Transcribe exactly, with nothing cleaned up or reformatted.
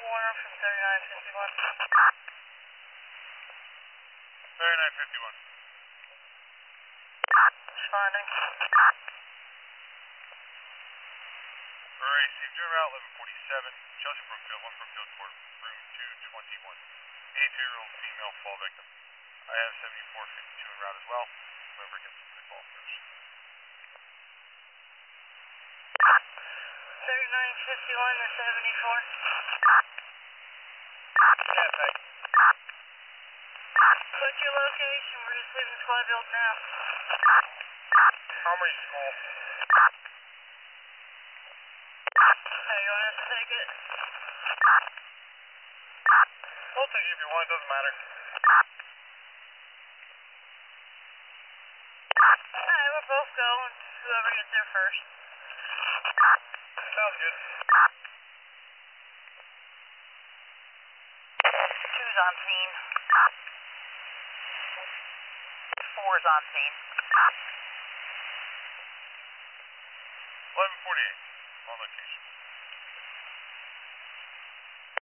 Warner from thirty-nine fifty-one. thirty-nine fifty-one. Responding. Alright, Steve, you're route eleven forty-seven, Chelsea Brookfield, one Brookfield Court, room two twenty-one. eighty-two-year-old female fall victim. I have seventy-four fifty-two en route as well. Whoever gets the call first. thirty-nine fifty-one to seventy-four. Yeah, thanks. Put your location, we're just leaving squad build now. Armory School. Hey, you want us to take it? We'll take it if you want, it doesn't matter. Alright, we're both going, whoever gets there first. Sounds good. Two's on scene. Four's on scene. eleven forty-eight, on location.